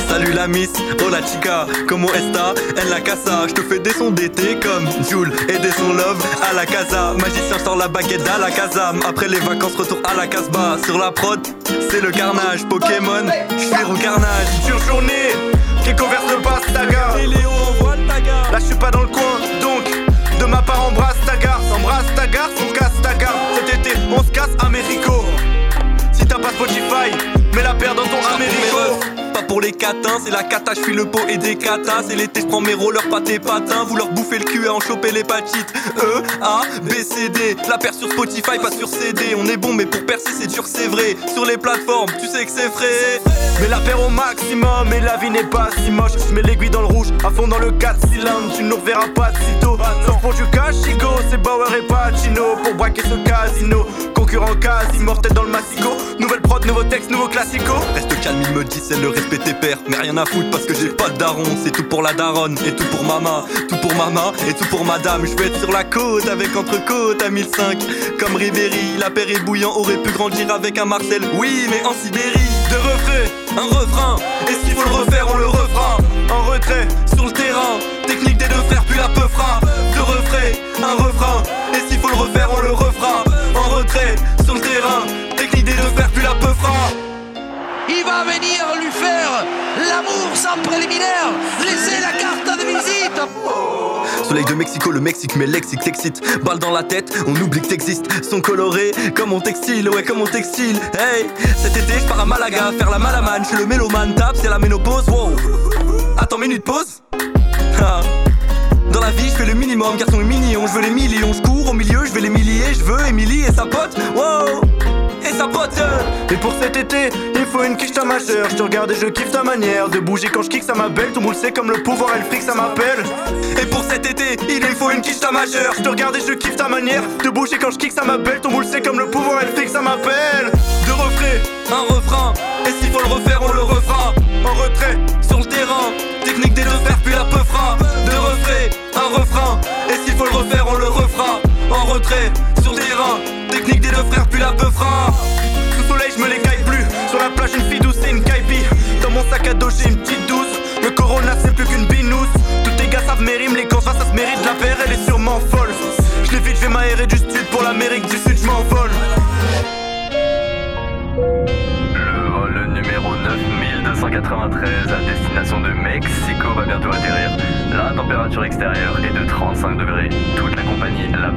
Salut la miss, oh la chica, como esta, en la casa. Je te fais des sons d'été comme Jules et des sons love à la casa. Magicien sort la baguette à la casa. Après les vacances, retour à la casbah. Sur la prod, c'est le carnage. Pokémon, j'fais au carnage. Surjourné, qui converse le Bastaga. Et Léo envoie le taga. Là j'suis pas dans le coin, donc de ma part embrasse ta garce. Embrasse ta garce, on casse ta garce. Cet été, on se casse Américo. Si t'as pas Spotify, mets la paire dans ton Américo. Pas pour les catins, c'est la cata, j'fuis le pot et des catas. C'est l'été, j'prends mes rollers, pas tes patins. Vous leur bouffez le cul et en choper l'hépatite. E, A, B, C, D. La paire sur Spotify, pas sur CD. On est bon, mais pour percer, c'est dur, c'est vrai. Sur les plateformes, tu sais que c'est frais. Mets la paire au maximum et la vie n'est pas si moche. J'mets l'aiguille dans le rouge, à fond dans le 4 cylindres. Tu nous reverras pas de sitôt. Sauf pour du cash, Chico, c'est Bauer et Pacino. Pour braquer ce casino, concurrent quasi mortel dans le massico. Nouvelle prod, nouveau texte, nouveau classico. Reste calme, il me dit c'est le respect tes pères. Mais rien à foutre parce que j'ai pas de daron. C'est tout pour la daronne et tout pour maman. Tout pour maman et tout pour madame. Je veux être sur la côte avec entrecôte à 1005. Comme Ribéry, la paire est bouillant. Aurait pu grandir avec un Marcel. Oui mais en Sibérie. De refrain, un refrain. Et s'il faut le refaire on le refera. en retrait, Sur le terrain, technique des deux frères puis la peu fera. De refrain, un refrain. Et s'il faut le refaire on le refera. En retrait, sur le terrain, technique des deux frères puis la peu fera. Il va venir lui faire l'amour sans préliminaire. Laissez la carte de visite. Soleil de Mexico, le Mexique, mais lexique t'excite. Balle dans la tête, on oublie que t'existes. Sont colorés comme mon textile, ouais comme mon textile. Hey, cet été je pars à Malaga, faire la malamane. Je suis le mélomane, tape, c'est la ménopause, wow. Attends, minute pause. Ah. Dans la vie je fais le minimum, garçon est mignon. Je veux les millions, je cours au milieu, je veux les milliers. Je veux Emily et sa pote, wow. Et sa pote. Et pour cet été, il faut une quiche ta majeure. Je te regarde et je kiffe ta manière de bouger quand je kick, ça m'appelle. Tout le monde sait comme le pouvoir et le fric, ça m'appelle. Et pour cet été, il lui faut une quiche ta majeure. Je te regarde et je kiffe ta manière de bouger quand je kick, ça m'appelle. Tout le monde sait comme le pouvoir et le fric, ça m'appelle. De refrain, un refrain. Et s'il faut le refaire, on le refera. En retrait, sur le terrain, technique des deux frères puis la peu fera. De refrain, un refrain. Et s'il faut le refaire, on le refera. En retrait, sur le terrain, technique des deux frères puis la peu fera. sous soleil, je me les caille plus. Sur la plage, une fille douce et une caipi. Dans mon sac à dos, j'ai une petite douce. Le corona, c'est plus qu'une binousse. Tous tes gars savent mes rimes, les cons, ça se mérite. La paire, elle est sûrement folle. Je l'évite, je vais m'aérer du sud pour l'Amérique du Sud, je m'envole. Le vol numéro 9293 à destination de Mexico va bientôt atterrir. La température extérieure est de 35 degrés. Toute la compagnie